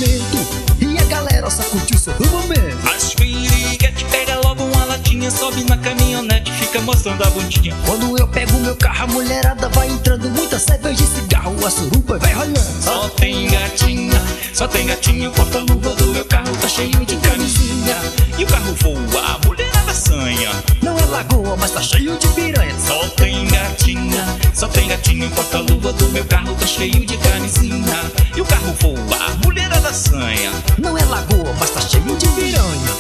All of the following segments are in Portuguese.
movimento e a galera só curtiu seu momento. As piriguete pega logo uma latinha, sobe na caminhonete, fica mostrando a bundinha. Quando eu pego meu carro, a mulherada vai entrando, muita cerveja e cigarro, a suruba vai rolando. Só tem gatinha, o porta-luva do meu carro tá cheio de camisinha. E o carro voa, a mulherada assanha. Não é lagoa, mas tá cheio de piranha. Só tem gatinha, o porta-luva do meu carro tá cheio de camisinha. E o carro voa, a mulherada assanha. Não é lagoa, mas tá cheio de piranha.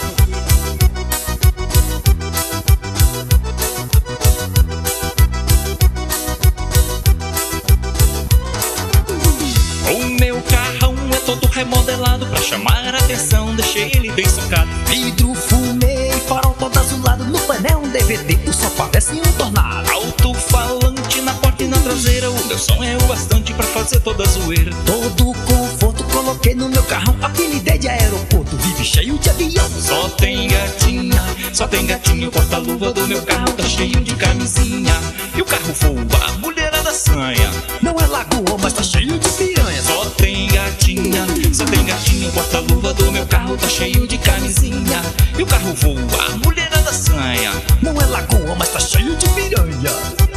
O meu carrão é todo remodelado, pra chamar a atenção deixei ele bem socado. Vidro, fumê e farol todo azulado, no painel um DVD, o som parece um tornado. Alto-falante na porta e na traseira, o meu som é o bastante pra fazer toda a zoeira. Todo conforto coloquei no meu carrão, apelidei de aeroporto, vive cheio de avião. Só tem gatinha, o porta-luva do meu carro tá cheio de camisinha. E o carro voa, a mulherada assanha. Não é lagoa, mas tá cheio de piranha. Só tem gatinha, o porta-luva do meu carro tá cheio de camisinha. E o carro voa, a mulherada assanha. Não é lagoa, mas tá cheio de piranha.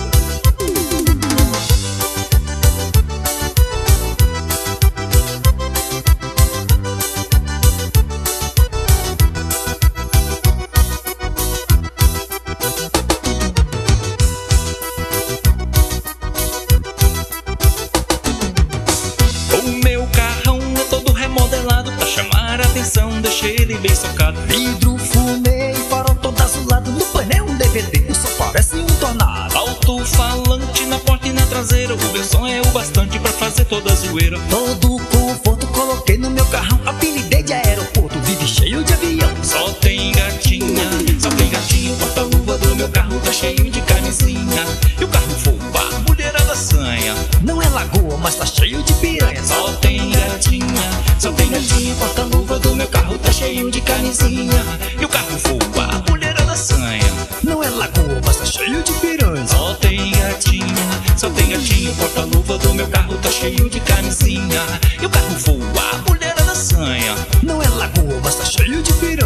O meu carrão é todo remodelado, pra chamar a atenção deixei ele bem socado. Vidro, fumê e farol todo azulado, no painel um DVD, o som parece um tornado. Alto-falante na porta e na traseira, o meu som é o bastante pra fazer toda a zoeira. Todo conforto coloquei no meu carrão, apelidei de aeroporto, vive cheio de avião. Só tem gatinha, o porta-luva do meu carro tá cheio de camisinha. E o carro voa, a mulherada assanha. Não é lagoa, mas tá cheio de piranha. Só tem gatinha, o porta-luva do meu carro tá cheio de camisinha. E o carro voa, a mulherada assanha. Não é lagoa, mas tá cheio de piranha. Só tem gatinha, o porta-luva do meu carro tá cheio de camisinha. E o carro voa, a mulherada assanha. Não é lagoa, mas tá cheio de piranha.